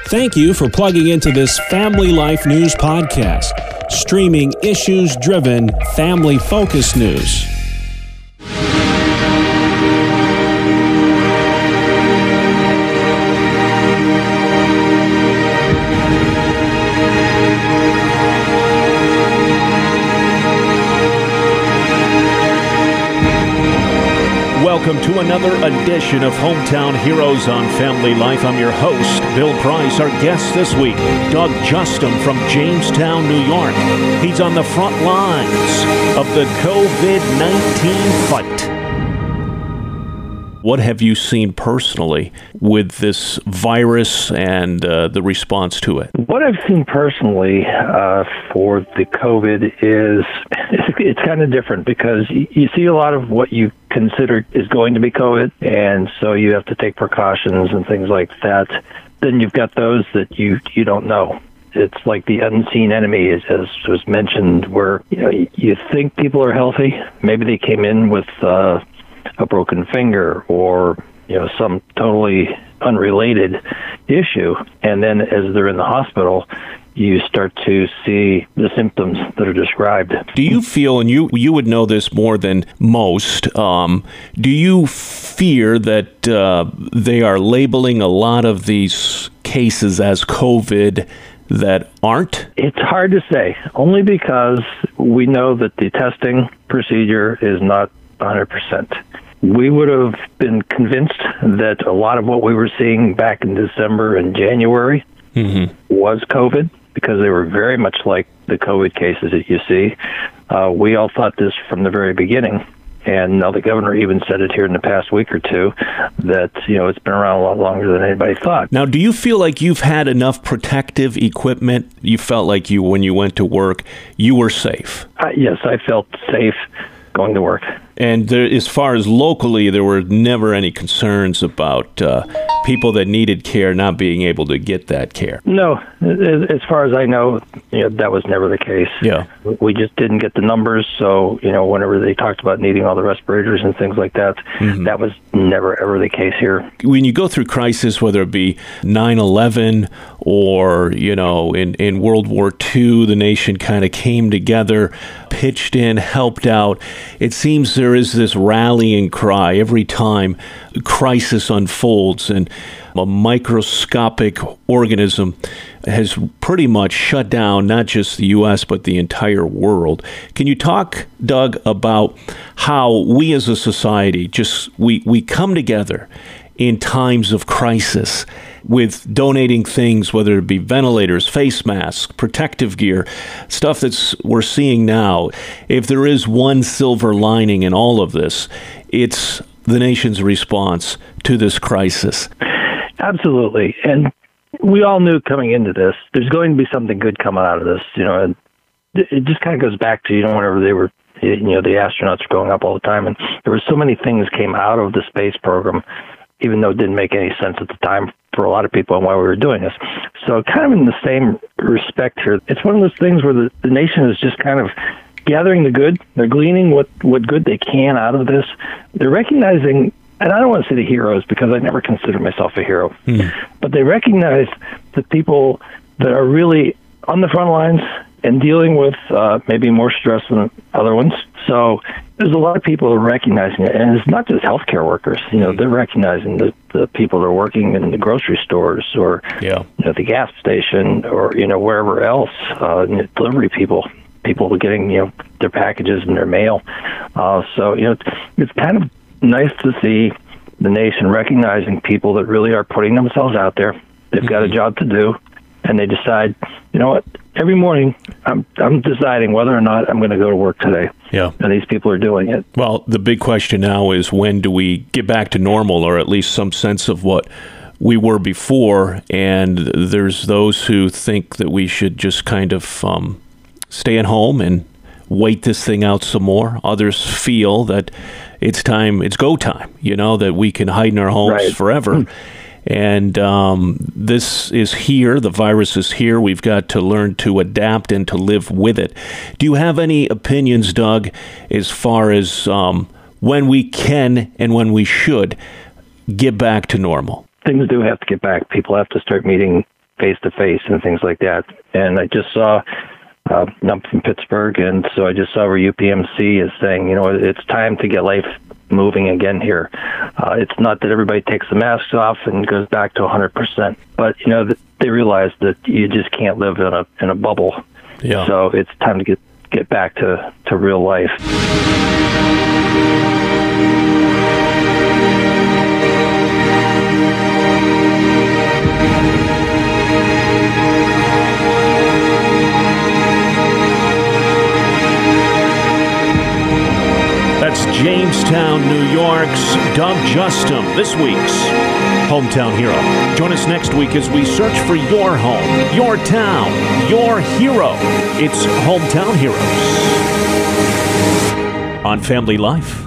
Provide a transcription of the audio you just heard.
Thank you for plugging into this Family Life News podcast, streaming issues-driven, family-focused news. Welcome to another edition of Hometown Heroes on Family Life. I'm your host, Bill Price. Our guest this week, Doug Justum from Jamestown, New York. He's on the front lines of the COVID-19 fight. What have you seen personally with this virus and the response to it? What I've seen personally for the COVID is it's kind of different because you see a lot of what you consider is going to be COVID, and so you have to take precautions and things like that. Then you've got those that you don't know. It's like the unseen enemy, as was mentioned, where you think people are healthy. Maybe they came in with a broken finger or some totally unrelated issue, and then as they're in the hospital, you start to see the symptoms that are described. Do you feel, and you would know this more than most, do you fear that they are labeling a lot of these cases as COVID that aren't? It's hard to say, only because we know that the testing procedure is not 100%. We would have been convinced that a lot of what we were seeing back in December and January was COVID, because they were very much like the COVID cases that you see. We all thought this from the very beginning, and now the governor even said it here in the past week or two, that it's been around a lot longer than anybody thought. Now, do you feel like you've had enough protective equipment? You felt like when you went to work, you were safe? Yes, I felt safe going to work. And as far as locally, there were never any concerns about people that needed care not being able to get that care? No, as far as I know, that was never the case. Yeah. We just didn't get the numbers, so, whenever they talked about needing all the respirators and things like that, that was never, ever the case here. When you go through crisis, whether it be 9/11 or, in World War II, the nation kind of came together, pitched in, helped out. It seems there is this rallying cry every time a crisis unfolds, and a microscopic organism has pretty much shut down not just the U.S., but the entire world. Can you talk, Doug, about how we as a society we come together in times of crisis with donating things, whether it be ventilators, face masks, protective gear, stuff we're seeing now? If there is one silver lining in all of this, it's the nation's response to this crisis. Absolutely. And we all knew coming into this, there's going to be something good coming out of this, and it just kind of goes back to, whenever they were, the astronauts were going up all the time, and there were so many things came out of the space program, even though it didn't make any sense at the time for a lot of people and why we were doing this. So kind of in the same respect here, it's one of those things where the nation is just kind of gathering the good. They're gleaning what good they can out of this. They're recognizing, and I don't want to say the heroes because I never consider myself a hero, but they recognize the people that are really on the front lines and dealing with maybe more stress than other ones. So there's a lot of people that are recognizing it, and it's not just healthcare workers. They're recognizing the people that are working in the grocery stores or the gas station or wherever else, delivery people getting their packages and their mail. So it's kind of nice to see the nation recognizing people that really are putting themselves out there. They've got a job to do, and they decide, every morning I'm deciding whether or not I'm going to go to work today. Yeah. And these people are doing it. Well, the big question now is, when do we get back to normal, or at least some sense of what we were before? And there's those who think that we should just kind of stay at home and wait this thing out some more. Others feel that it's go time, that we can hide in our homes forever. And this is here. The virus is here. We've got to learn to adapt and to live with it. Do you have any opinions, Doug, as far as when we can and when we should get back to normal? Things do have to get back. People have to start meeting face to face and things like that. And I just saw, I'm from Pittsburgh, and so I just saw where UPMC is saying, it's time to get life moving again here. It's not that everybody takes the masks off and goes back to 100%, but they realize that you just can't live in a bubble. Yeah. So it's time to get back to real life. That's Jamestown, New York's Doug Justum, this week's Hometown Hero. Join us next week as we search for your home, your town, your hero. It's Hometown Heroes on Family Life.